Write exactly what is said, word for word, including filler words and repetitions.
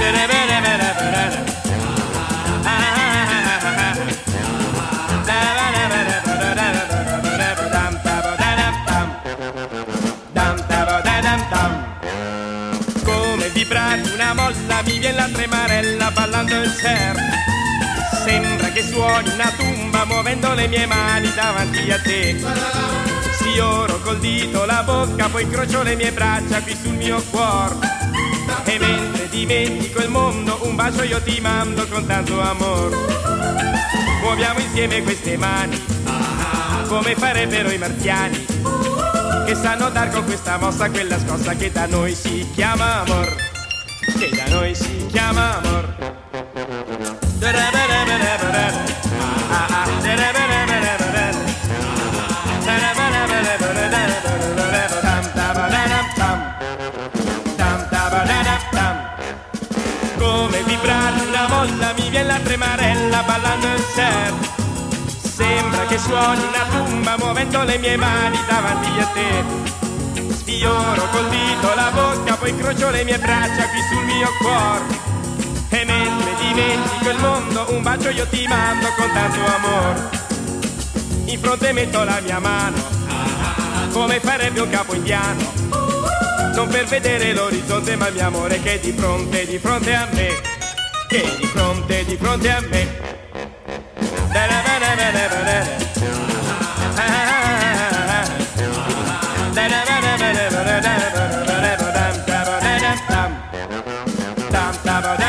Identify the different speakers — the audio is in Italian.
Speaker 1: Come vibrare una molla mi viene la tremarella ballando il surf. Sembra che suoni una tumba muovendo le mie mani davanti a te. Sfioro col dito la bocca, poi incrocio le mie braccia qui sul mio cuore. E mentre dimentico il mondo, un bacio io ti mando con tanto amore. Muoviamo insieme queste mani, come farebbero i marziani, che sanno dar con questa mossa quella scossa che da noi si chiama amor, che da noi si chiama amor. Come vibrare una molla mi viene la tremarella ballando il surf. Sembra che suoni una tumba muovendo le mie mani davanti a te. Sfioro col dito la bocca, poi incrocio le mie braccia qui sul mio cuore. E mentre dimentico il mondo, un bacio io ti mando con tanto amore. In fronte metto la mia mano, come farebbe un capo indiano, non per vedere l'orizzonte ma il mio amore che è di fronte, di fronte a me, che è di fronte, di fronte a me. Dam